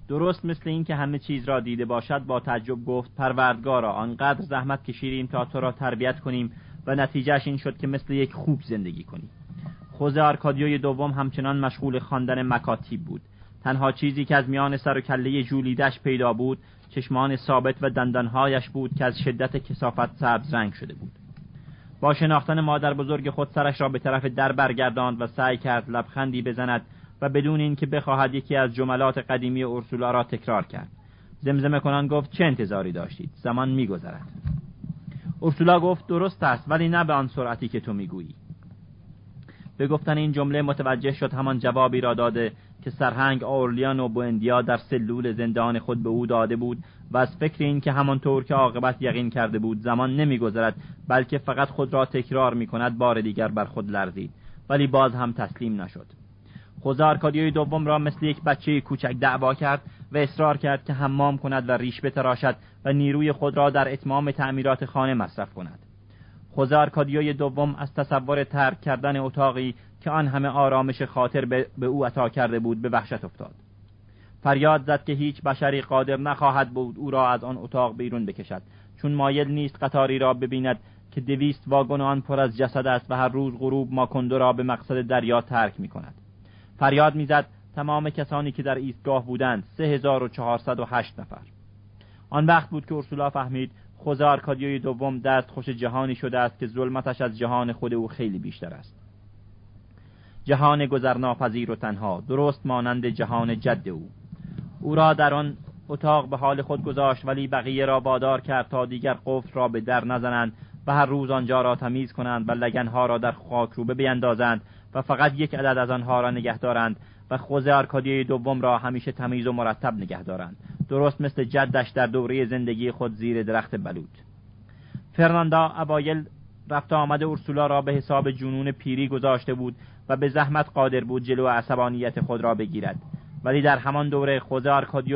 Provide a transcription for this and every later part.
درست مثل این که همه چیز را دیده باشد با تعجب گفت: پروردگارا، آنقدر زحمت کشیدیم تا تو را تربیت کنیم و نتیجهش این شد که مثل یک خوک زندگی کنی. خوزه آرکادیوی دوم همچنان مشغول خواندن مکاتیب بود. تنها چیزی که از میان سر و کله ژولیده‌اش پیدا بود چشمان ثابت و دندانهایش بود که از شدت کثافت سبز رنگ شده بود. با شناختن مادر بزرگ خود سرش را به طرف در برگرداند و سعی کرد لبخندی بزند و بدون اینکه بخواهد یکی از جملات قدیمی اورسولا را تکرار کرد. زمزمه کنان گفت: چه انتظاری داشتید؟ زمان می‌گذرد. اورسولا گفت: درست است، ولی نه به آن سرعتی که تو میگویی. به گفتن این جمله متوجه شد همان جوابی را داده که سرهنگ اورلیانو بوئندیا در سلول زندان خود به او داده بود و از فکر این که همانطور که عاقبت یقین کرده بود زمان نمی‌گذرد بلکه فقط خود را تکرار می‌کند، بار دیگر بر خود لرزید، ولی باز هم تسلیم نشد. خوزه آرکادیوی دوم را مثل یک بچه کوچک دعوا کرد و اصرار کرد که حمام کند و ریش بتراشد و نیروی خود را در اتمام تعمیرات خانه مصرف کند. خوزه آرکادیوی دوم از تصور ترک کردن اتاقی که آن همه آرامش خاطر به او عطا کرده بود به وحشت افتاد. فریاد زد که هیچ بشری قادر نخواهد بود او را از آن اتاق بیرون بکشد، چون مایل نیست قطاری را ببیند که 200 واگن آن پر از جسد است و هر روز غروب ماکوندو را به مقصد دریا ترک می‌کند. فریاد می‌زد تمام کسانی که در ایستگاه بودند 3408 نفر. آن وقت بود که اورسولا فهمید خوزه آرکادیوی دوم دستخوش جهانی شده است که ظلمتش از جهان خود او خیلی بیشتر است. جهان گذرناپذیر و تنها، درست مانند جهان جد او. او را در آن اتاق به حال خود گذاشت، ولی بقیه را وادار کرد تا دیگر قفل را به در نزنند و هر روز آنجا را تمیز کنند و لگنها را در خاکروبه بیندازند و فقط یک عدد از آنها را نگه دارند و خوزه آرکادیوی دوم را همیشه تمیز و مرتب نگه دارند، درست مثل جدش در دوره زندگی خود زیر درخت بلوط. فرناندا اوایل رفت آمد اورسولا را به حساب جنون پیری گذاشته بود و به زحمت قادر بود جلو عصبانیت خود را بگیرد، ولی در همان دوره خوزه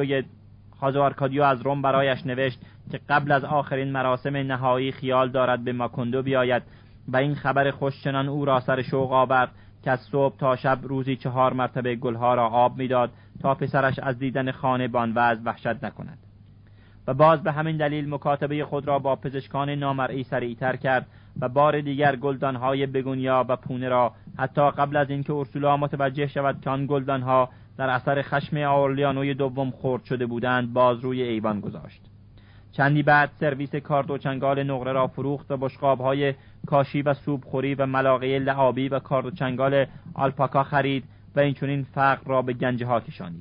آرکادیو از روم برایش نوشت که قبل از آخرین مراسم نهایی خیال دارد به ماکوندو بیاید و این خبر خوشچنان او را سر شوق آورد که از صبح تا شب روزی 4 مرتبه گلها را آب میداد تا پسرش از دیدن خانه بان وضع وحشت نکند. و باز به همین دلیل مکاتبه خود را با پزشکان نامرئی سریعتر کرد و بار دیگر گلدانهای بگونیا و پونه را حتی قبل از اینکه اورسولا متوجه شود که آن گلدانها در اثر خشم اورلیانوی دوم خرد شده بودند باز روی ایوان گذاشت. چندی بعد سرویس کارد و چنگال نقره را فروخت و بشقاب‌های کاشی و سوپ خوری و ملاقه لعابی و کارد و چنگال آلپاکا خرید و اینچنین فقر را به گنجه ها کشانید.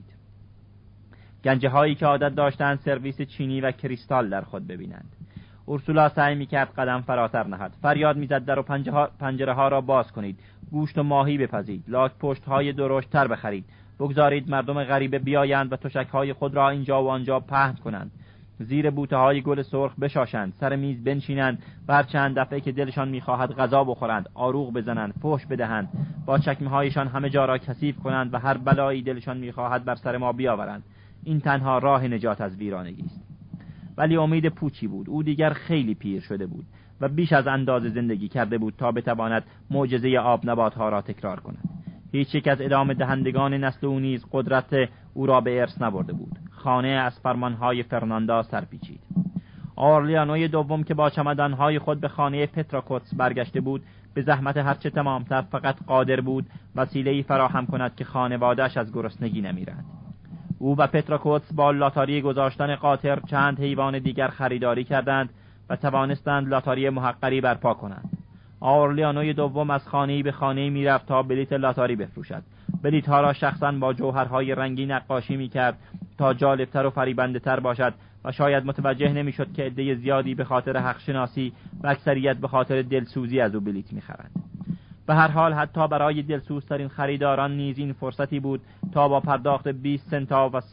گنجه هایی که عادت داشتند سرویس چینی و کریستال در خود ببینند. اورسولا سعی می‌کرد قدم فراتر نهد. فریاد می‌زد در و پنجره ها را باز کنید، گوشت و ماهی بپزید، لاک پشت‌های درشت‌تر بخرید، بگذارید مردم غریبه بیایند و تشک‌های خود را اینجا و آنجا پهن کنند، زیر بوته‌های گل سرخ بشاشند، سر میز بنشینند و هر چند دفعه که دلشان می‌خواهد غذا بخورند، آروغ بزنند، فحش بدهند، با چکمه‌هایشان همه جا را کثیف کنند و هر بلایی دلشان می‌خواهد بر سر ما بیاورند. این تنها راه نجات از ویرانگی است. ولی امید پوچی بود. او دیگر خیلی پیر شده بود و بیش از اندازه زندگی کرده بود تا بتواند معجزه آب نبات‌ها را تکرار کند. هیچ یک از ادامه دهندگان نسل او نیز قدرت او را به ارث نبرده بود. خانه از فرمانهای فرناندا سرپیچید. اورلیانوی دوم که با چمدانهای خود به خانه پتراکوتس برگشته بود، به زحمت هرچه تمامتر فقط قادر بود وسیله‌ای فراهم کند که خانواده‌اش از گرسنگی نمیرند. او و پتراکوتس با لاتاری گذاشتن قاطر چند حیوان دیگر خریداری کردند و توانستند لاتاری محقری برپا کنند. اورلیانوی دوم از خانه‌ای به خانه‌ای میرفت تا بلیت لاتاری بفروشد. بلیت‌ها را شخصاً با جوهرهای رنگی نقاشی میکرد تا جالبتر و فریبنده‌تر باشد و شاید متوجه نمیشد که عده زیادی به خاطر حق شناسی و اکثریت به خاطر دلسوزی از او بلیت میخرند. به هر حال حتی برای دلسوزترین خریداران نیز این فرصتی بود تا با پرداخت 20 سنتا و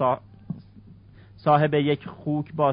صاحب یک خوک با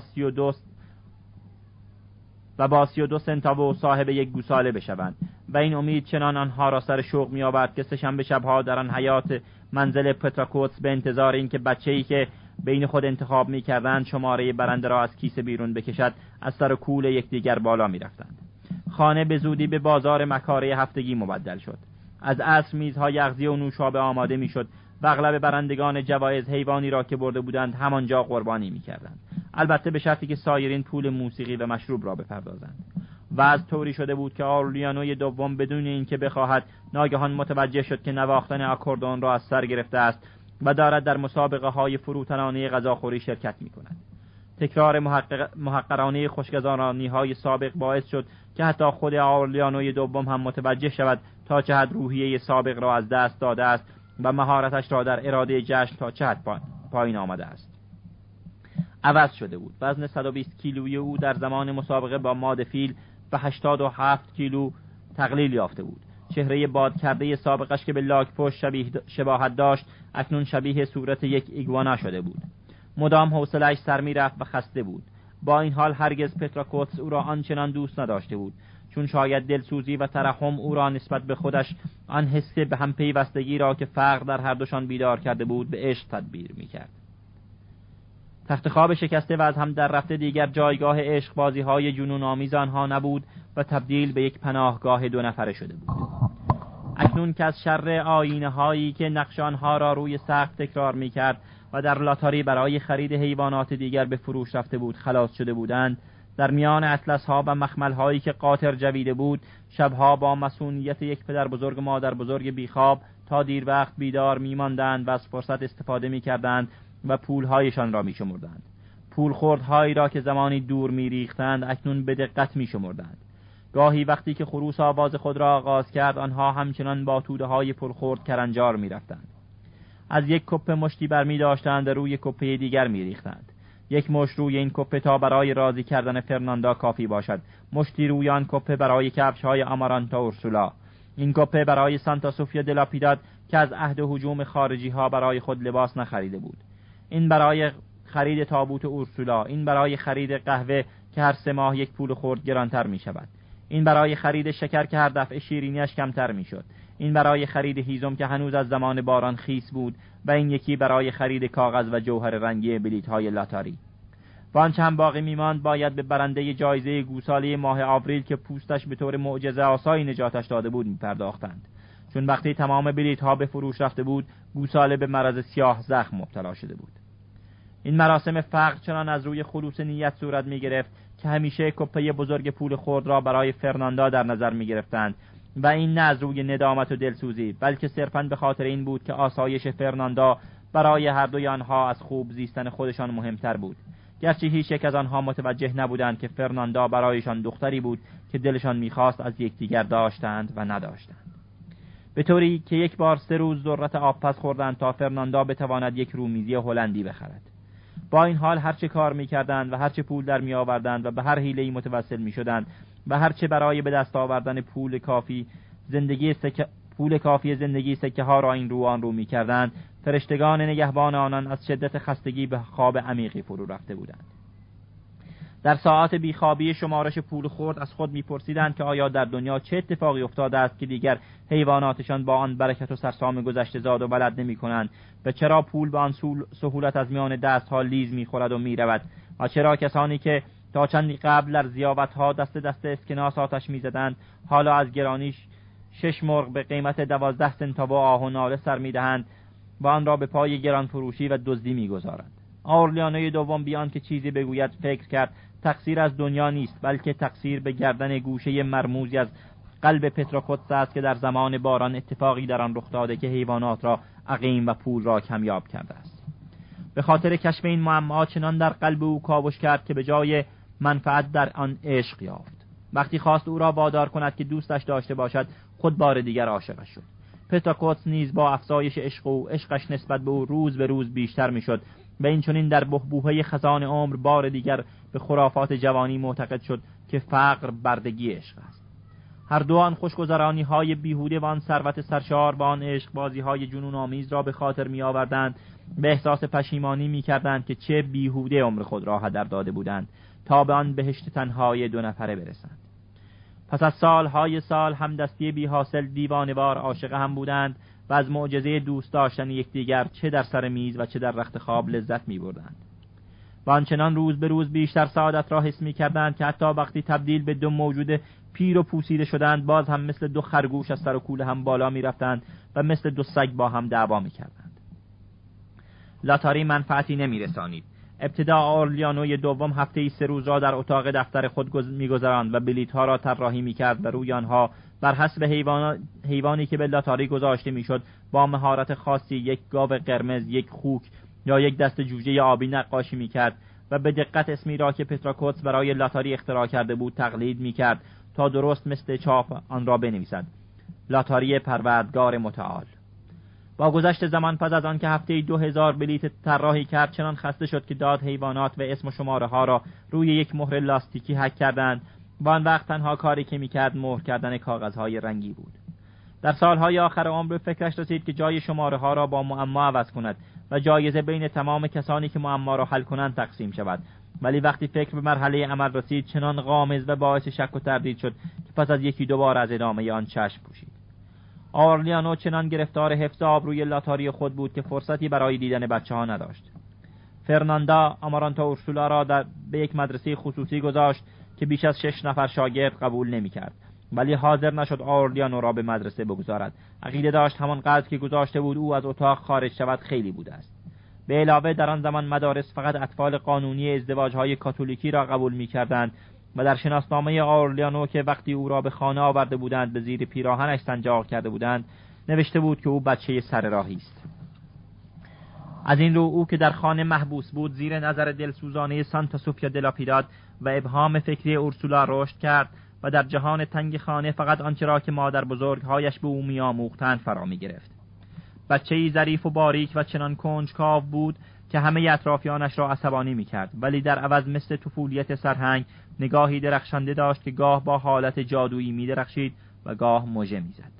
32 سنتا و صاحب یک گوساله بشوند و این امید چنان آنها را سر شوق می آورد که سه‌شنبه شبها در آن حیاط منزل پتراکوتس به انتظار اینکه بچه‌ای که بین خود انتخاب می کردند شماره برنده را از کیسه بیرون بکشد از سر کول یکدیگر بالا می رفتند. خانه به زودی به بازار مکاره هفتگی مبدل شد. از عصر میزهای اغذیه و نوشابه آماده می شد و اغلب برندگان جوایز حیوانی را که برده بودند همانجا قربانی می‌کردند، البته به شرطی که سایرین پول موسیقی و مشروب را بپردازند. وضع طوری شده بود که آرلیانوی دوم بدون اینکه بخواهد ناگهان متوجه شد که نواختن آکوردئون را از سر گرفته است و دارد در مسابقه‌های فروتنانه غذاخوری شرکت می‌کند. تکرار محقرانه خوشگذرانی‌های سابق باعث شد که حتی خود آرلیانوی دوم هم متوجه شود تا چه حد روحیه سابق را از دست داده است و مهارتش را در اراده جشن تا چه حد پایین آمده است. عوض شده بود. وزن 120 کیلویی او در زمان مسابقه با ماد فیل به 87 کیلو تقلیل یافته بود. چهره باد کرده سابقش که به لاک پشت شباهت داشت اکنون شبیه صورت یک ایگوانا شده بود. مدام حوصله‌اش سر می‌رفت و خسته بود. با این حال هرگز پتراکوتس او را آنچنان دوست نداشته بود، چون شاید دلسوزی و ترحم او را نسبت به خودش آن حس به هم پیوستگی را که فقر در هر دوشان بیدار کرده بود به عشق تدبیر می‌کرد. تخت خواب شکسته و از هم در رفته دیگر جایگاه عشق بازی‌های جنون آمیز آنها نبود و تبدیل به یک پناهگاه دو نفره شده بود. اکنون که از شر آیینه‌هایی که نقش آنها را روی سقف تکرار می‌کرد و در لاتاری برای خرید حیوانات دیگر به فروش رفته بود خلاص شده بودند، در میان اطلس‌ها و مخمل‌هایی که قاطر جویده بود، شبها با مسئولیت یک پدر بزرگ و مادر بزرگ بیخواب تا دیر وقت بیدار می‌ماندند و از فرصت استفاده می‌کردند و پول‌هایشان را می‌شمردند. پول خوردهایی را که زمانی دور می‌ریختند اکنون به دقت می‌شمردند. گاهی وقتی که خروس آواز خود را آغاز کرد آنها همچنان با توده‌های پرخورد کرنجار می‌رفتند. از یک کپه مشتی برمی داشتند و روی کپه دیگر می ریختند. یک مشت روی این کپه تا برای راضی کردن فرناندا کافی باشد، مشتی روی آن کپه برای کفش‌های آمارانتا اورسولا، این کپه برای سانتا سوفیا دلاپیداد که از عهد هجوم خارجی‌ها برای خود لباس نخریده بود، این برای خرید تابوت اورسولا، این برای خرید قهوه که هر 3 ماه یک پول خرد گرانتر می شود، این برای خرید شکر که هر دفعه شیرینیش کمتر می شد، این برای خرید هیزم که هنوز از زمان باران خیس بود و این یکی برای خرید کاغذ و جوهر رنگی بلیط‌های لاتاری. وانچه هم باقی میماند باید به برنده جایزه گوساله ماه آوریل که پوستش به طور معجزه آسایی نجاتش داده بود می‌پرداختند، چون وقتی تمام بلیط‌ها به فروش رفته بود گوساله به مرض سیاه زخم مبتلا شده بود. این مراسم فقر چنان از روی خلوص نیت صورت می‌گرفت که همیشه کپه بزرگ پول خرد را برای فرناندا در نظر می‌گرفتند و این نه از روی ندامت و دلسوزی بلکه صرفاً به خاطر این بود که آسایش فرناندا برای هر دوی آنها از خوب زیستن خودشان مهمتر بود، گرچه هیچ یک از آنها متوجه نبودند که فرناندا برایشان دختری بود که دلشان می‌خواست از یکدیگر داشتند و نداشتند، به طوری که یک بار 3 روز ذرت آبپز خوردند تا فرناندا بتواند یک رومیزی هلندی بخرد. با این حال هرچه کار می‌کردند و هرچه پول در می‌آوردند و به هر حیله‌ای متوسل می‌شدند و هرچه برای به دست آوردن پول کافی زندگی سکه ها را این رو آن رو می‌کردند، فرشتگان نگهبان آنان از شدت خستگی به خواب عمیقی فرو رفته بودند. در ساعات بیخوابی شمارش پول خرد از خود می‌پرسیدند که آیا در دنیا چه اتفاقی افتاده است که دیگر حیواناتشان با آن برکت و سرسام گذشته زاد و ولد نمی‌کنند و چرا پول به آن سهولت از میان دست‌ها لیز می‌خورد و می‌رود و چرا کسانی که تا چندی قبل در ضیافت‌ها دست اسکناس آتش می‌زدند حالا از گرانیش 6 مرغ به قیمت 12 سنت و آه و ناله سر می‌دهند و آن را به پای گران فروشی و دزدی می‌گذارند. آرلیانوی دوم بیان که چیزی بگوید فکر کرد تقصیر از دنیا نیست بلکه تقصیر به گردن گوشه مرموزی از قلب پتراکوتس است که در زمان باران اتفاقی در آن رخ داده که حیوانات را عقیم و پول را کمیاب کرده است. به خاطر کشف این معما چنان در قلب او کاوش کرد که به جای منفعت در آن عشق یافت. وقتی خواست او را وادار کند که دوستش داشته باشد خود بار دیگر عاشقش شد. پتراکوتس نیز با افزایش عشق و عشقش نسبت به او روز به روز بیشتر میشد و این چنین در بحبوحه خزان عمر بار دیگر به خرافات جوانی معتقد شد که فقر بردگی عشق است. هر دو آن خوشگذرانی های بیهوده و آن ثروت سرشار و آن عشق بازی های جنون آمیز را به خاطر می آوردند، به احساس پشیمانی می کردند که چه بیهوده عمر خود را هدر داده بودند تا به آن بهشت تنهای 2 نفره برسند. پس از سالهای سال همدستی بی حاصل دیوانه‌وار عاشق هم بودند و از معجزه دوست داشتن یکدیگر چه در سر میز و چه در رخت خواب لذت می بردند. و آنچنان روز به روز بیشتر سعادت را حس می کردند که حتی وقتی تبدیل به 2 موجود پیر و پوسیده شدند باز هم مثل 2 خرگوش از سر و کوله هم بالا می رفتند و مثل 2 سگ با هم دعوا می کردند. لاتاری منفعتی نمی‌رسانید. ابتدا آورلیانوی دوم هفته‌ای 3 روز را در اتاق دفتر خود می‌گذراند و بلیط‌ها را طراحی می‌کرد و روی آنها بر حسب حیوانی که به لاتاری گذاشته می‌شد با مهارت خاصی یک گاو قرمز، یک خوک یا یک دست جوجه آبی نقاشی می‌کرد و به دقت اسمی را که پتراکوتس برای لاتاری اختراع کرده بود تقلید می‌کرد تا درست مثل چاپ آن را بنویسد. لاتاری پروردگار متعال. با گذشت زمان پس از آن که هفته‌ای 2000 بلیط طراحی کرد چنان خسته شد که داد حیوانات و اسم و شماره ها را روی یک مهر لاستیکی حک کردند و آن وقت تنها کاری که می‌کرد مهر کردن کاغذهای رنگی بود. در سالهای آخر عمر به فکرش رسید که جای شماره ها را با معما عوض کند و جایزه بین تمام کسانی که معما را حل کنند تقسیم شود، ولی وقتی فکر به مرحله عمل رسید چنان غامض و باعث شک و تردید شد که پس از یکی دو بار از ادامه آن چشم پوشید. آورلیانو چنان گرفتار حفظ آبروی لاتاری خود بود که فرصتی برای دیدن بچه‌ها نداشت. فرناندا آمارانتا اورسولا را به یک مدرسه خصوصی گذاشت که بیش از 6 نفر شاگرد قبول نمی‌کرد، ولی حاضر نشد آورلیانو را به مدرسه بگذارد. عقیده داشت همان قدر که گذاشته بود او از اتاق خارج شود خیلی بوده است. به علاوه در آن زمان مدارس فقط اطفال قانونی ازدواج‌های کاتولیکی را قبول می‌کردند و در شناسنامه آورلیانو که وقتی او را به خانه آورده بودند به زیر پیراهنش سنجاق کرده بودند نوشته بود که او بچه سر راهی است. از این رو او که در خانه محبوس بود زیر نظر دلسوزانه سانتا سوفیا دلاپیداد و ابهام فکری اورسولا رشد کرد و در جهان تنگ خانه فقط آنچه را که مادر بزرگهایش به او می‌آموختند فرا می‌گرفت. بچه‌ای ظریف و باریک و چنان کنجکاو بود که همه اطرافیانش را عصبانی می‌کرد، ولی در عوض مثل طفولیت سرهنگ نگاهی درخشنده داشت که گاه با حالت جادویی می‌درخشید و گاه مژه می‌زد.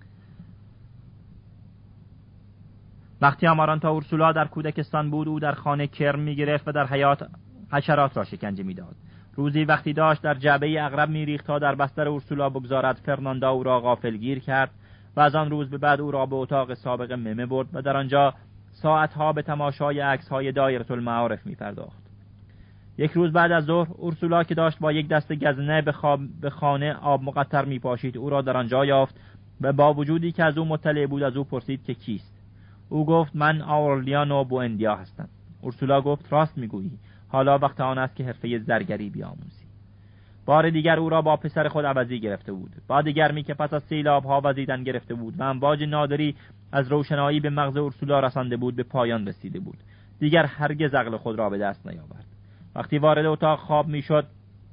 وقتی آمارانتا اورسولا در کودکستان بود او در خانه کرم می‌گرفت و در حیاط حشرات را شکنجه می‌داد. روزی وقتی داشت در جعبه عقرب می‌ریخت تا در بستر اورسولا بگذارد فرناندا او را غافلگیر کرد و از آن روز به بعد او را به اتاق سابق ممه برد و در آنجا ساعتها به تماشای عکس‌های دایره المعارف می‌پرداخت. یک روز بعد از ظهر اورسولا که داشت با یک دست گزنه به خانه آب مقطر می‌پاشید او را در آنجا یافت و با وجودی که از او مطلع بود از او پرسید که کیست. او گفت من آورلیانو بواندیا هستم. اورسولا گفت راست می‌گویی، حالا وقت آن است که حرفه زرگری بیاموزی. بار دیگر او را با پسر خود عوضی گرفته بود. بعد گرمی که پس از سیلاب‌ها وزیدن گرفته بود و امواج نادری از روشنایی به مغز اورسولا رسانده بود به پایان رسیده بود. دیگر هرگز عقل خود را به دست نیاورد. وقتی وارد اتاق خواب میشد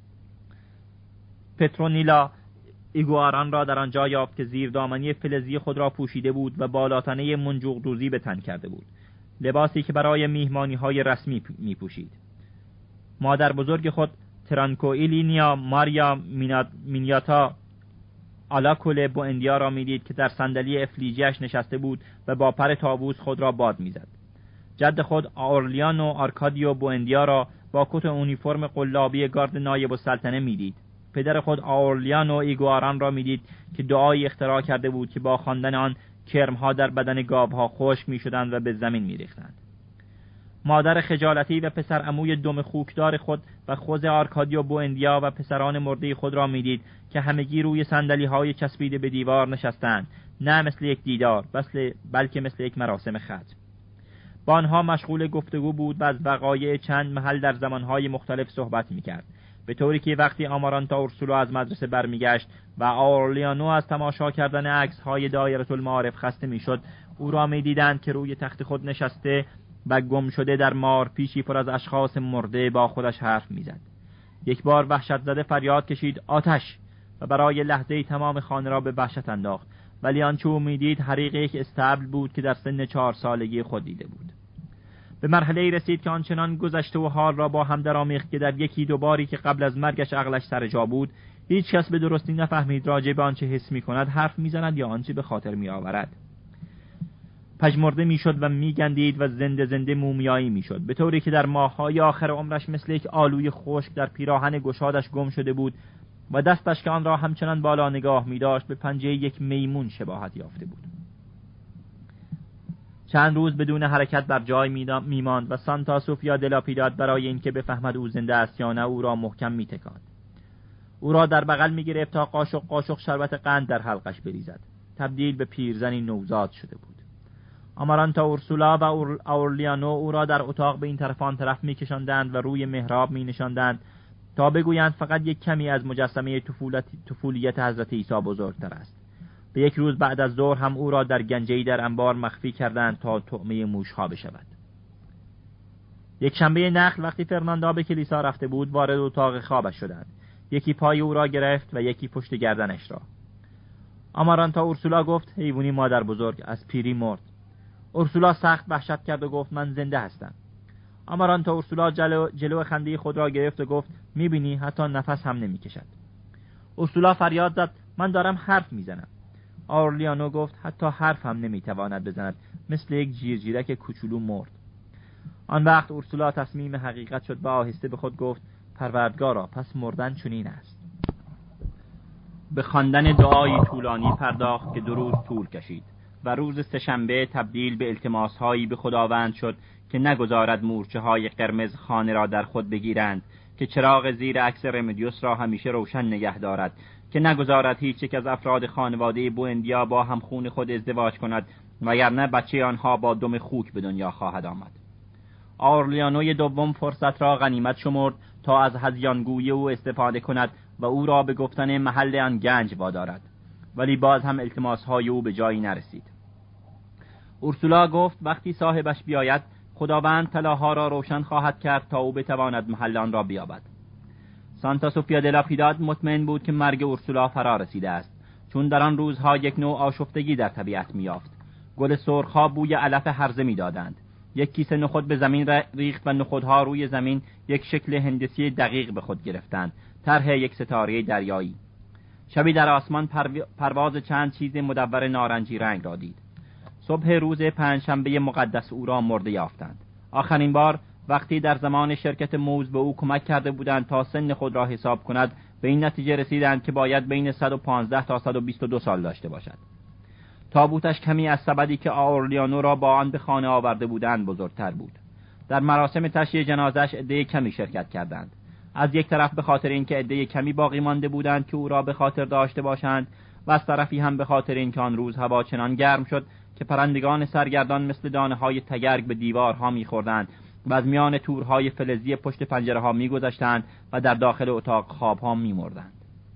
پترونیلا ایگواران را در آنجا یافت که زیر دامنی فلزی خود را پوشیده بود و بالاتنه منجوق دوزی به تن کرده بود، لباسی که برای میهمانی‌های رسمی میپوشید. مادر بزرگ خود ترانکوئیلینیا ماریا مینیاتا آلاکول بواندیا را میدید که در صندلی افلیجیش نشسته بود و با پر طاووس خود را باد میزد. جد خود آورلیانو آرکادیو بواندیا را با کت اونیفرم قلابی گارد نایب السلطنه میدید. پدر خود آورلیانو ایگواران را میدید که دعایی اختراع کرده بود که با خواندن آن کرمها در بدن گاوها خشک میشدند و به زمین میریختند. مادر خجالتی و پسر عموی دم خوکدار خود و خوز آرکادیو بواندیا و پسران مرده خود را میدید که همگی روی صندلی‌های چسبیده به دیوار نشستند، نه مثل یک دیدار بلکه مثل یک مراسم ختم. با آنها مشغول گفتگو بود و از وقایع چند محل در زمانهای مختلف صحبت میکرد، به طوری که وقتی آمارانتا اورسولا از مدرسه برمیگشت و آورلیانو از تماشا کردن عکس‌های دایره المعارف خسته میشد، او را میدیدند که روی تخت خود نشسته و گم شده در مارپیچی پر از اشخاص مرده با خودش حرف میزد. یک بار وحشت زده فریاد کشید آتش و برای لحظه‌ای تمام خانه را به وحشت انداخت، ولی آنچه او میدید حریق یک استبل بود که در سن 4 سالگی خود دیده بود. به مرحله‌ای رسید که آنچنان گذشته و حال را با هم درآمیخت که در یکی دو باری که قبل از مرگش عقلش سر جا بود هیچ کس به درستی نفهمید راجع به آنچه حس می‌کند حرف می‌زند یا آنچه به خاطر می‌آورد. پژمرده میشد و میگندید و زنده زنده مومیایی میشد، به طوری که در ماه‌های آخر عمرش مثل یک آلوی خشک در پیراهن گشادش گم شده بود و دستش که آن را همچنان بالا نگاه می‌داشت به پنجه یک میمون شباهت یافته بود. چند روز بدون حرکت بر جای میماند و سانتا سوفیا دلاپیداد برای اینکه بفهمد او زنده است یا نه او را محکم میتکاند. او را در بغل میگرفت تا قاشق قاشق شربت قند در حلقش بریزد. تبدیل به پیرزنی نوزاد شده بود. آمارانتا اورسولا و اورلیانو او را در اتاق به این طرف آن طرف می‌کشاندند و روی محراب می‌نشاندند تا بگویند فقط یک کمی از مجسمه طفولیت حضرت عیسی بزرگتر است. به یک روز بعد از ظهر هم او را در گنجه‌ای در انبار مخفی کردند تا طعمه موش‌ها بشود. یک شنبه نخل وقتی فرناندا به کلیسا رفته بود وارد اتاق خوابش شدند. یکی پای او را گرفت و یکی پشت گردنش را. آمارانتا اورسولا گفت حیوانی مادر بزرگ از پیری مرد. اورسولا سخت وحشت کرد و گفت من زنده هستم. آمارانتا اورسولا جلو خنده خود را گرفت و گفت میبینی حتی نفس هم نمیکشد. اورسولا فریاد زد من دارم حرف میزنم. اورلیانو گفت حتی حرف هم نمیتواند بزند، مثل یک جیرجیرک کوچولو مرد. آن وقت اورسولا تصمیم حقیقت شد و آهسته به خود گفت پروردگارا پس مردن چنین است. به خواندن دعایی طولانی پرداخت که 2 روز طول کشید و روز سه‌شنبه تبدیل به التماس‌هایی به خداوند شد که نگذارد مورچه‌های قرمز خانه را در خود بگیرند، که چراغ زیر عکس رمدیوس را همیشه روشن نگه دارد، که نگذارد هیچ یک از افراد خانواده بوئندیا با همخون خود ازدواج کند وگرنه بچه آنها با دم خوک به دنیا خواهد آمد. اورلیانوی دوم فرصت را غنیمت شمرد تا از هذیانگویی او استفاده کند و او را به گفتن محل آن گنج وادارد، ولی باز هم التماس‌های او به جایی نرسید. اورسولا گفت وقتی صاحبش بیاید خداوند طلاها را روشن خواهد کرد تا او بتواند محل آن را بیابد. سانتا سوفیا دلا پیداد مطمئن بود که مرگ اورسولا فرا رسیده است، چون در آن روزها یک نوع آشفتگی در طبیعت می‌یافت. گل سرخ‌ها بوی علف هرزه می‌دادند. یک کیسه نخود به زمین ریخت و نخودها روی زمین یک شکل هندسی دقیق به خود گرفتند، طرح یک ستاره دریایی. شبی در آسمان پرواز چند چیز مدور نارنجی رنگ را دید. صبح روز پنجشنبه مقدس او را مرده یافتند. آخرین بار وقتی در زمان شرکت موز به او کمک کرده بودند تا سن خود را حساب کند، به این نتیجه رسیدند که باید بین 115 تا 122 سال داشته باشد. تابوتش کمی از سبدی که اورلیانو را با آن به خانه آورده بودند بزرگتر بود. در مراسم تشییع جنازه‌اش عده کمی شرکت کردند. از یک طرف به خاطر اینکه عده کمی باقی مانده بودند که او را به خاطر داشته باشند، و از طرفی هم به خاطر اینکه آن روز هوا چنان گرم شد که پرندگان سرگردان مثل دانه‌های تگرگ به دیوارها می‌خوردند و از میان تورهای فلزی پشت پنجره‌ها می‌گذشتند و در داخل اتاق خواب‌ها می‌مردند.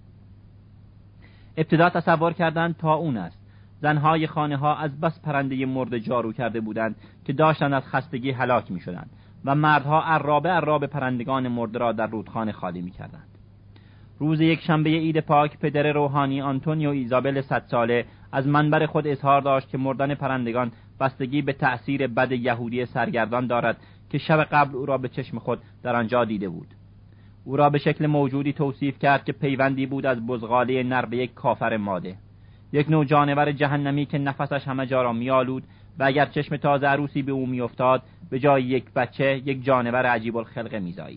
ابتدا تصور کردند طاعون است. زنهای خانه ها از بس پرنده مرده جارو کرده بودند که داشتند از خستگی هلاک می شدند و مردها عرابه پرندگان مرده را در رودخانه خالی می کردند. روز یک شنبه عید پاک پدر روحانی آنتونیو ایزابل 100 ساله از منبر خود اظهار داشت که مردن پرندگان بستگی به تأثیر بد یهودی سرگردان دارد که شب قبل او را به چشم خود در آنجا دیده بود. او را به شکل موجودی توصیف کرد که پیوندی بود از بزغاله نر به یک کافر ماده، یک نوع جانور جهنمی که نفسش همه جا را می‌آلود و اگر چشم تازه عروسی به او می‌افتاد به جای یک بچه یک جانور عجیب الخلقه می‌زایید.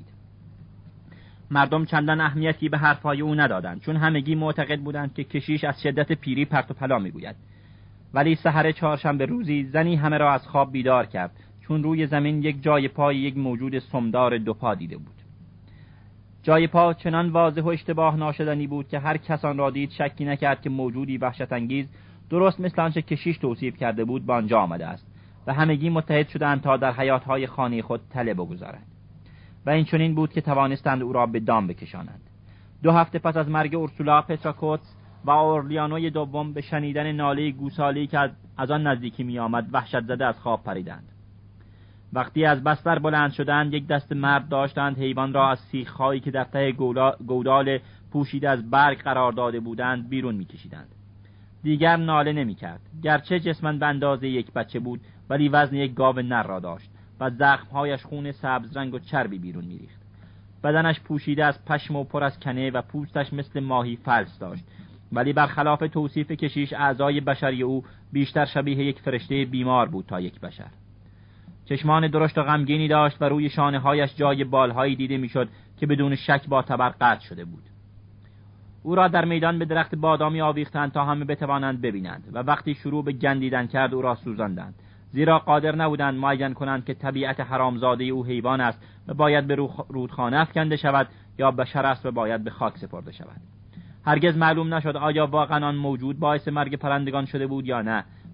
مردم چندان اهمیتی به حرفهای او ندادند، چون همگی معتقد بودند که کشیش از شدت پیری پرت و پلا می‌گوید. ولی سحر چهارشنبه روزی زنی همه را از خواب بیدار کرد، چون روی زمین یک جای پای یک موجود سمدار 2 پا دیده بود. جای پا چنان واضح و اشتباه ناشدنی بود که هر کس آن را دید شکی نکرد که موجودی وحشت انگیز درست مثل آنچه کشیش توصیف کرده بود به آنجا آمده است و همگی متحد شدند تا در حیاط‌های خانه خود تله بگذارند و این چنین بود که توانستند او را به دام بکشانند. 2 هفته پس از مرگ اورسولا، پتراکوتس و اورلیانوی دوم به شنیدن ناله گوسالی که از آن نزدیکی می آمد وحشت زده از خواب پریدند. وقتی از بستر بلند شدند، یک دست مرد داشتند حیوان را از سیخ‌هایی که در ته گودال پوشیده از برگ قرار داده بودند بیرون می‌کشیدند. دیگر ناله نمی‌کرد، گرچه جسماً به اندازه یک بچه بود، ولی وزن یک گاو نر را داشت و زخم‌هایش خون سبز رنگ و چربی بیرون می‌ریخت. بدنش پوشیده از پشم و پر از کنه و پوستش مثل ماهی فلس داشت، ولی برخلاف توصیف کشیش اعضای بشری او بیشتر شبیه یک فرشته بیمار بود تا یک بشر. چشمان درشت و غمگینی داشت و روی شانه‌هایش جای بالهایی دیده میشد که بدون شک با تبر قطع شده بود. او را در میدان به درخت بادامی آویختند تا همه بتوانند ببینند و وقتی شروع به گندیدن کرد او را سوزاندند، زیرا قادر نبودند معین کنند که طبیعت حرامزاده او حیوان است و باید به رودخانه افکنده شود یا بشر است و باید به خاک سپرده شود. هرگز معلوم نشد آیا واقعا آن موجود باعث مرگ پرندگان شده بود یا نه،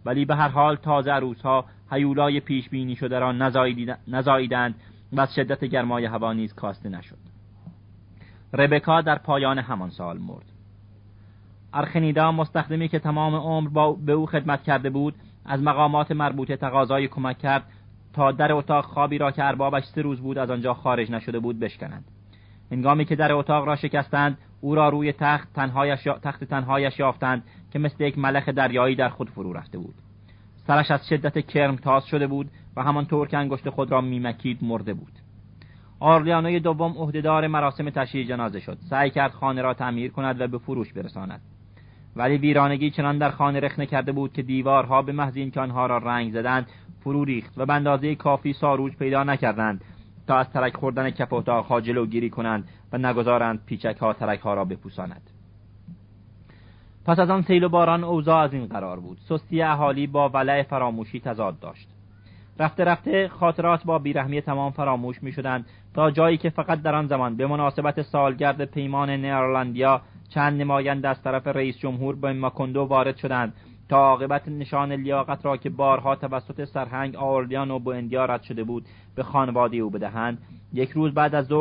ولی به هر حال تازه عروسها هیولای پیش بینی شده را نزاییدند و از شدت گرمای هوا نیز کاسته نشد. ربکا در پایان همان سال مرد. ارخنیدا، مستخدمی که تمام عمر به او خدمت کرده بود، از مقامات مربوطه تقاضای کمک کرد تا در اتاق خوابی را که اربابش 3 روز بود از آنجا خارج نشده بود بشکنند. هنگامی که در اتاق را شکستند، او را روی تخت تنهایش یافتند که مثل یک ملخ دریایی در خود فرو رفته بود. سرش از شدت کرم تاز شده بود و همانطور که انگشت خود را میمکید مرده بود. آرلیانوی دوم عهدهدار مراسم تشییع جنازه شد. سعی کرد خانه را تعمیر کند و به فروش برساند، ولی ویرانگی چنان در خانه رخنه کرده بود که دیوارها به محض اینکه آنها را رنگ زدند فرو ریخت و به اندازه کافی ساروج پیدا نکردند تا از ترک خوردن کف اتاقها جلوگیری کنند و نگذارند پیچک‌ها ترک‌ها را بپوساند. پس از آن سیل و باران اوضاع از این قرار بود. سستی اهالی با ولع فراموشی تضاد داشت. رفته رفته خاطرات با بیرحمی تمام فراموش می شدند تا جایی که فقط در آن زمان به مناسبت سالگرد پیمان نیرلندیا چند نماینده از طرف رئیس جمهور به ماکوندو وارد شدند تا عاقبت نشان لیاقت را که بارها توسط سرهنگ آورلیانو بوئندیا رد شده بود به خانواده او بدهند. یک روز بعد از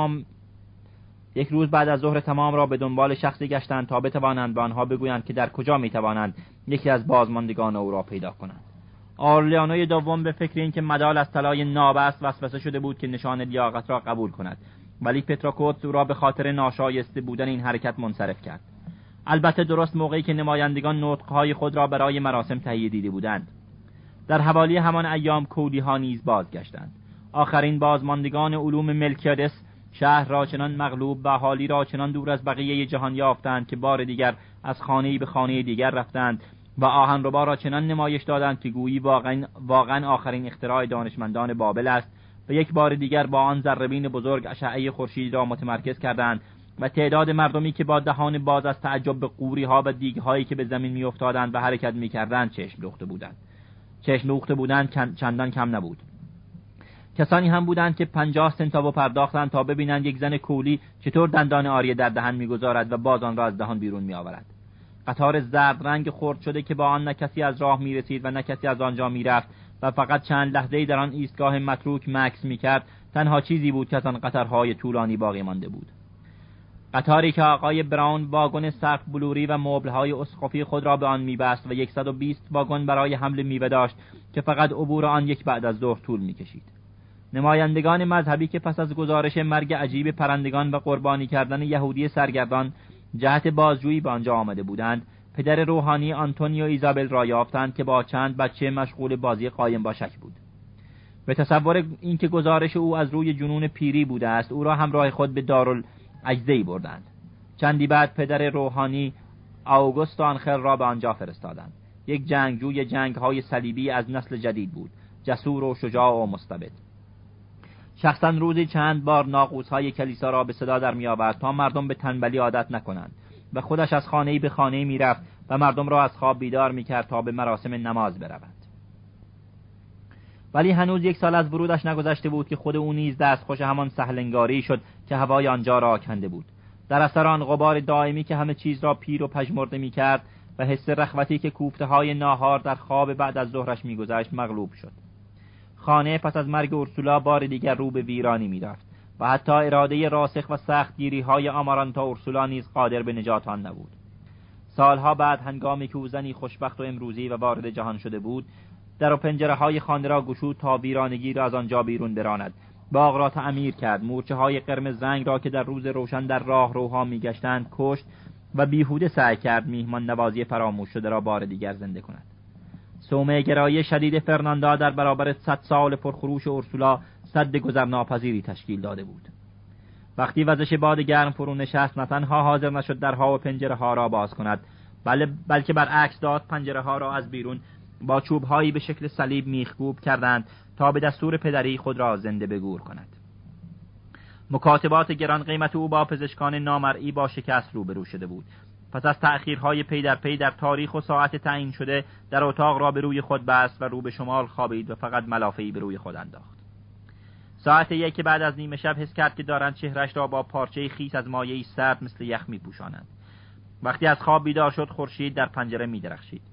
ظهر تمام را به دنبال شخصی گشتند تا بتوانند به آنها بگویند که در کجا میتوانند یکی از بازماندگان او را پیدا کنند. آرلیانوی دوم به فکر این که مدال از طلای نابست وسوسه شده بود که نشان لیاقت را قبول کند، ولی پتراکوتس او را به خاطر ناشایسته بودن این حرکت منصرف کرد. البته درست موقعی که نمایندگان نطقهای خود را برای مراسم تهیه دیده بودند. در حوالی همان ایام کولی‌ها نیز بازگشتند. آخرین بازماندگان علوم ملکیادس شهر را چنان مغلوب و اهالی را چنان دور از بقیه جهان یافتند که بار دیگر از خانه‌ای به خانه دیگر رفتند و آهنربا را چنان نمایش دادند که گویی واقعا آخرین اختراع دانشمندان بابل است و یک بار دیگر با آن ذره‌بین بزرگ اشعه خورشید را متمرکز کردند و تعداد مردمی که با دهان باز از تعجب به قوری‌ها و دیگ‌هایی که به زمین می‌افتادند و حرکت می‌کردند چشم دوخته بودند چندان کم نبود. کسانی هم بودند که 50 سنتاو پرداختند تا ببینند یک زن کولی چطور دندان آریه در دهن می‌گذارد و باز آن را از دهان بیرون می‌آورد. قطار زرد رنگ خرد شده که با آن نه کسی از راه می‌رسید و نه کسی از آنجا می‌رفت و فقط چند لحظه‌ای در آن ایستگاه متروک مکث می‌کرد، تنها چیزی بود که از آن قطارهای طولانی باقی مانده بود. قطاری که آقای براون واگن سقف بلوری و مبل‌های اسقفی خود را به آن می‌بست و 120 واگن برای حمل میوه داشت که فقط عبور آن یک بعد از ظهر طول می‌کشید. نمایندگان مذهبی که پس از گزارش مرگ عجیب پرندگان و قربانی کردن یهودی سرگردان جهت بازجویی به آنجا آمده بودند، پدر روحانی آنتونیو ایزابل را یافتند که با چند بچه مشغول بازی قایم باشک بود. به تصور اینکه گزارش او از روی جنون پیری بوده است، او را همراه خود به دارالعجزه‌ای بردند. چندی بعد پدر روحانی آوگوستو آنخل را به آنجا فرستادند. یک جنگجوی جنگ‌های صلیبی از نسل جدید بود، جسور و شجاع و مستبد. شخصا روزی چند بار ناقوس‌های کلیسا را به صدا در می‌آورد تا مردم به تنبلی عادت نکنند و خودش از خانه‌ای به خانه‌ای می‌رفت و مردم را از خواب بیدار می‌کرد تا به مراسم نماز بروند. ولی هنوز 1 سال از ورودش نگذشته بود که خود او نیز دستخوش همان سهلنگاری شد که هوای آنجا را کنده بود. در اثر آن غبار دائمی که همه چیز را پیر و پژمرده می‌کرد و حس رخوتی که کوفته‌های ناهار در خواب بعد از ظهرش می‌گذشت مغلوب شد. خانه پس از مرگ اورسولا بار دیگر رو به ویرانی می‌رفت و حتی اراده راسخ و سختگیری‌های آمارانتا اورسولا نیز قادر به نجات آن نبود. سالها بعد هنگامی که او زنی خوشبخت و امروزی و وارد جهان شده بود، در و پنجره‌های خانه را گشود تا ویرانگی را از آنجا بیرون براند. باغ را تعمیر کرد، مورچه‌های قرمز رنگ را که در روز روشن در راه روها می‌گشتند کشت و بیهوده سعی کرد میهمان نوازی فراموش شده را بار دیگر زنده کند. صومعه گرایی شدید فرناندا در برابر 100 سال پرخروش اورسولا سد گذرناپذیری تشکیل داده بود. وقتی وزش باد گرم فرو نشست، نه تنها حاضر نشد درها و پنجره‌ها را باز کند، بلکه برعکس داد پنجره‌ها را از بیرون با چوب‌هایی به شکل صلیب میخکوب کردند تا به دستور پدری خود را زنده به گور کند. مکاتبات گران قیمت او با پزشکان نامرئی با شکست روبرو شده بود. پس از تأخیرهای پی در پی در تاریخ و ساعت تعیین شده، در اتاق را به روی خود بست و رو به شمال خوابید و فقط ملافه‌ای به روی خود انداخت. ساعت 1 بعد از نیمه شب حس کرد که دارند چهرش را با پارچه‌ای خیس از مایعی سرد مثل یخ می‌پوشانند. وقتی از خواب بیدار شد، خورشید در پنجره می‌درخشید.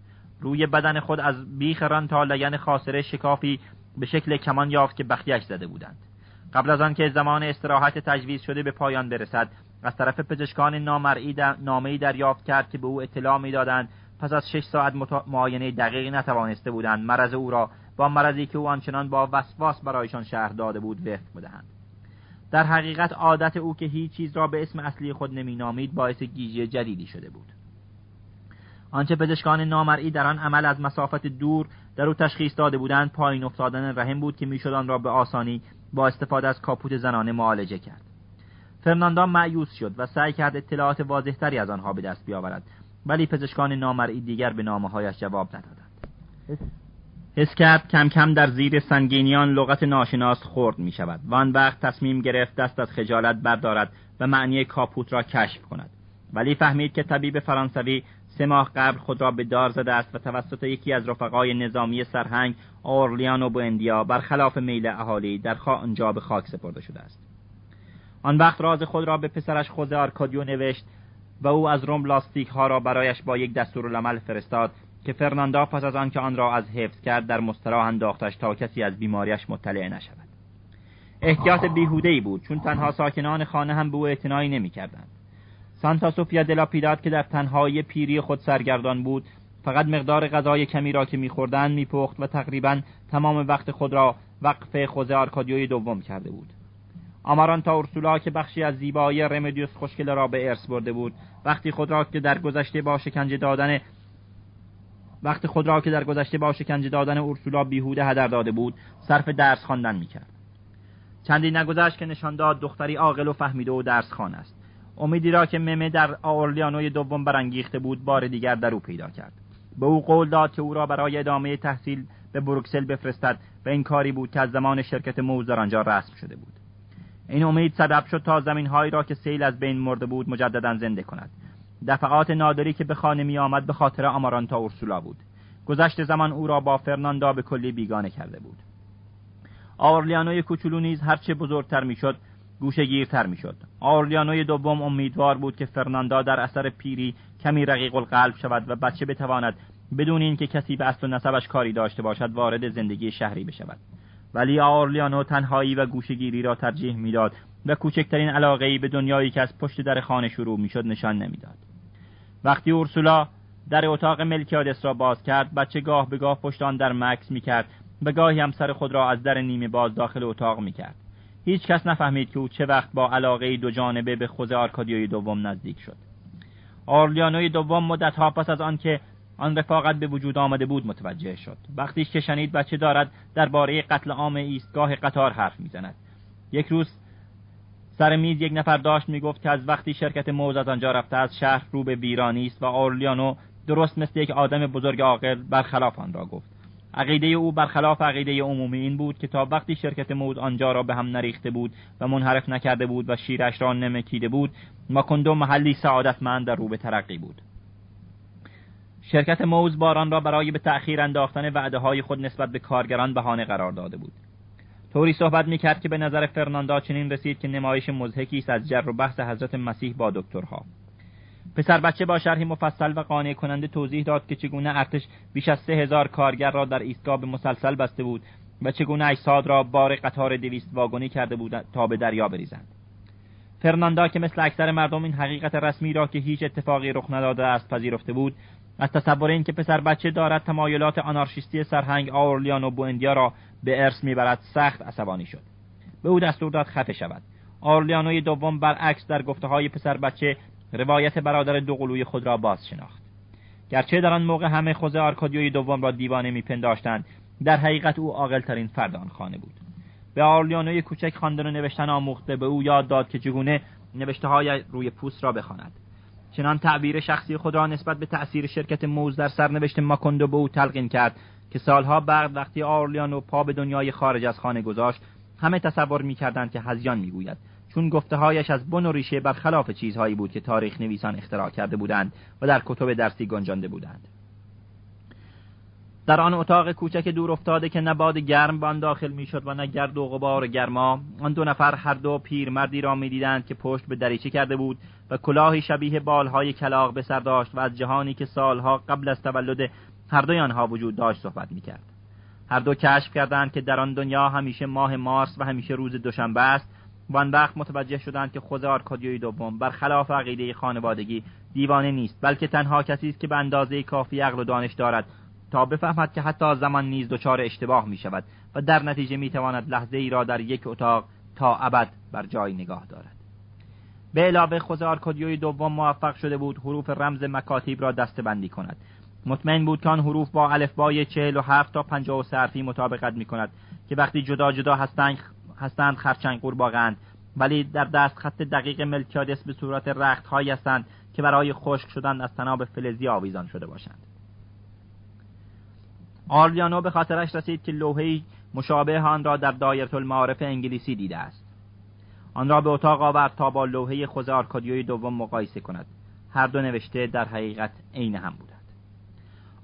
روی بدن خود از بیخ ران تا لگن خاصره شکافی به شکل کمان یافت که بخیه‌اش زده بودند. قبل از آن که زمان استراحت تجویز شده به پایان برسد، از طرف پزشکان نامرئی نامه‌ای دریافت کرد که به او اطلاع می‌دادند پس از 6 ساعت معاینه دقیق نتوانسته بودند مرض او را با مرضی که او آنچنان با وسواس برایشان شرح داده بود وفق بدهند. در حقیقت عادت او که هیچ چیز را به اسم اصلی خود نمی‌نامید باعث گیجی جدیدی شده بود. آنچه پزشکان نامرئی در آن عمل از مسافت دور در او تشخیص داده بودند پایین افتادن رحم بود که میشد آن را به آسانی با استفاده از کاپوت زنانه معالجه کرد. فرناندا مایوس شد و سعی کرد اطلاعات واضح‌تری از آنها به دست بیاورد، ولی پزشکان نامرئی دیگر به نامه‌هایش جواب ندادند. حس کرد کم کم در زیر سنگینیان لغت ناشناس خرد می شود و آن وقت تصمیم گرفت دست از خجالت بردارد و معنی کاپوت را کشف کند، ولی فهمید که طبیب فرانسوی 3 ماه قبل خود را به دار زده است و توسط یکی از رفقای نظامی سرهنگ اورلیان و بوئندیا برخلاف میل اهالی در آنجا به خاک سپرده شده است. آن وقت راز خود را به پسرش خوزه آرکادیو نوشت و او از روم لاستیک ها را برایش با یک دستورالعمل فرستاد که فرناندا پس از آن که آن را از حفظ کرد در مستراح انداختش تا کسی از بیماریش مطلع نشود. احتیاط بیهوده‌ای بود، چون تنها ساکنان خانه هم به او اعتنایی نمی‌کردند. سانتا سوفیا دلا پیداد که در تنهایی پیری خود سرگردان بود، فقط مقدار غذای کمی را که می‌خوردند می‌پخت و تقریباً تمام وقت خود را وقف خوزه آرکادیوی دوم کرده بود. آمارانتا اورسولا که بخشی از زیبایی رمدیوس خوشگل را به ارث برده بود، وقتی خود را که در گذشته با شکنجه دادن اورسولا بیهوده هدر داده بود، صرف درس خواندن می‌کرد. چندی نگذشت که نشان داد دختری عاقل و فهمیده و درس خوان است. امیدی را که ممه در اورلیانوی دوم برانگیخته بود بار دیگر در او پیدا کرد. به او قول داد که او را برای ادامه تحصیل به بروکسل بفرستد و این کاری بود که از زمان شرکت موز در آنجا رسم شده بود. این امید سبب شد تا زمین‌هایی را که سیل از بین مرده بود مجددا زنده کند. دفعات نادری که به خانه می آمد به خاطر آمارانتا اورسولا بود. گذشت زمان او را با فرناندا به کلی بیگانه کرده بود. اورلیانوی کوچولو نیز هرچه بزرگتر میشد گوشه‌گیرتر میشد. اورلیانوی دوم امیدوار بود که فرناندا در اثر پیری کمی رقیق القلب شود و بچه بتواند بدون اینکه کسی به اصل و نسبش کاری داشته باشد وارد زندگی شهری بشود. ولی اورلیانو تنهایی و گوشه‌گیری را ترجیح میداد و کوچکترین علاقه‌ای به دنیایی که از پشت در خانه شروع میشد نشان نمیداد. وقتی اورسولا در اتاق ملکیادس را باز کرد، بچه گاه به گاه پشت آن در مکث میکرد و گاهی هم سر خود را از در نیمه باز داخل اتاق میکرد. هیچ کس نفهمید که او چه وقت با علاقه دو جانبه به خوزه آرکادیوی دوم نزدیک شد. اورلیانوی دوم مدت‌ها پس از آن که آن رفاقت به وجود آمده بود متوجه شد. وقتی که شنید بچه دارد درباره قتل عام ایستگاه قطار حرف میزند. یک روز سر میز یک نفر داشت میگفت که از وقتی شرکت موز از آنجا رفته از شهر رو به ویرانی است و اورلیانو درست مثل یک آدم بزرگ عاقل برخلاف آن را گفت. عقیده او برخلاف عقیده عمومی این بود که تا وقتی شرکت موز آنجا را به هم نریخته بود و منحرف نکرده بود و شیرش را نمکیده بود، ماکوندو محلی سعادتمند در رو به ترقی بود. شرکت موز باران را برای به تأخیر انداختن وعده‌های خود نسبت به کارگران بهانه قرار داده بود. طوری صحبت می‌کرد که به نظر فرناندا چنین رسید که نمایش مضحکی است از جر و بحث حضرت مسیح با دکترها. پسر بچه با شرحی مفصل و قانع کننده توضیح داد که چگونه ارتش بیش از 3000 کارگر را در ایستگاه به مسلسل بسته بود و چگونه اجساد را بار قطار 200 واگنی کرده بود تا به دریا بریزند. فرناندا که مثل اکثر مردم این حقیقت رسمی را که هیچ اتفاقی رخ نداده است پذیرفته بود، از تصور این که پسر بچه دارد تمایلات آنارشیستی سرهنگ اورلیان و بوئندیا را به ارث میبرد سخت عصبانی شد. به او دستور داد خفه شود. اورلیانوی دوم برعکس در گفته‌های پسر بچه روایت برادر دوقلوی خود را باز شناخت. گرچه در آن موقع همه خوزه آرکادیوی دوم را دیوانه میپنداشتند، در حقیقت او عاقل‌ترین فرد آن خانه بود. به اورلیانوی کوچک خواندن و نوشتن آموخته به او یاد داد که چگونه نوشته‌های روی پوست را بخواند. چنان تعبیر شخصی خود را نسبت به تأثیر شرکت موز در سرنوشت ماکوندو به او تلقین کرد که سالها بعد وقتی اورلیانو پا به دنیای خارج از خانه گذاشت، همه تصور می‌کردند که هذیان می‌گوید، چون گفته‌هایش از بن و ریشه برخلاف چیزهایی بود که تاریخ نویسان اختراع کرده بودند و در کتب درسی گنجانده بودند. در آن اتاق کوچک دور افتاده که نه باد گرم به آن داخل میشد و نه گرد و غبار گرما، آن دو نفر هر دو پیرمردی را می‌دیدند که پشت به دریچه کرده بود و کلاهی شبیه بالهای کلاغ به سر داشت و از جهانی که سالها قبل از تولد هر دوی آنها وجود داشت صحبت می‌کرد. هر دو کشف کردند که در آن دنیا همیشه ماه مارس و همیشه روز دوشنبه است. وان وقت متوجه شدند که خوزه آرکادیوی دوم برخلاف عقیده خانوادگی دیوانه نیست، بلکه تنها کسی است که به اندازه کافی عقل و دانش دارد تا بفهمد که حتی زمان نیز دچار اشتباه می شود و در نتیجه می تواند لحظه ای را در یک اتاق تا ابد بر جای نگاه دارد. به علاوه خوزه آرکادیوی دوم موفق شده بود حروف رمز مکاتیب را دسته‌بندی کند. مطمئن بود که آن حروف با الفبای 47 تا 53 حرفی مطابقت می کند که وقتی جدا جدا هستند خرچنگ قورباغه‌اند، ولی در دست خط دقیق ملکیادس به صورت رخت‌هایی هستند که برای خشک شدن از طناب فلزی آویزان شده باشند. آرلیانو به خاطرش رسید که لوحه‌ای مشابه آن را در دایره المعارف انگلیسی دیده است. آن را به اتاق آورد تا با لوحه خوزه آرکادیوی دوم مقایسه کند. هر دو نوشته در حقیقت عین هم بود.